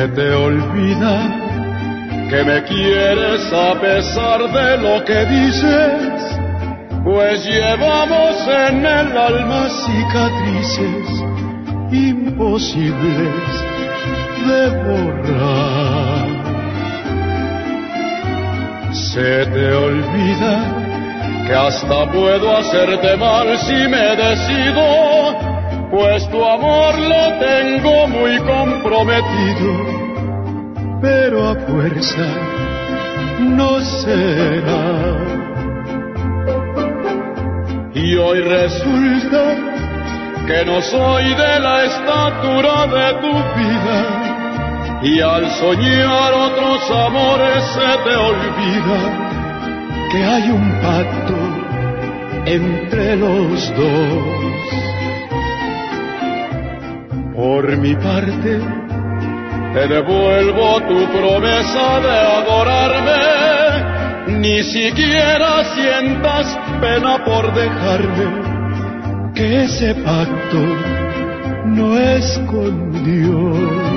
Se te olvida que me quieres a pesar de lo que dices, pues llevamos en el alma cicatrices imposibles de borrar. Se te olvida que hasta puedo hacerte mal si me decido, pues tu amor lo tengo muy comprometido, pero a fuerza no será. Y hoy resulta que no soy de la estatura de tu vida, y al soñar otros amores se te olvida que hay un pacto entre los dos. Por mi parte, te devuelvo tu promesa de adorarme, ni siquiera sientas pena por dejarme, que ese pacto no es con Dios.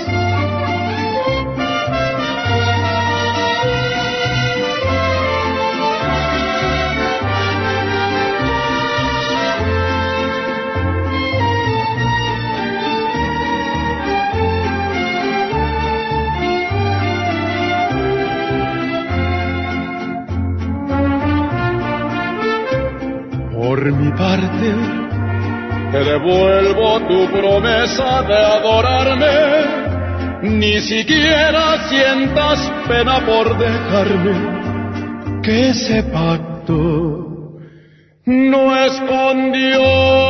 Por mi parte, te devuelvo tu promesa de adorarme, ni siquiera sientas pena por dejarme, que ese pacto no es con Dios.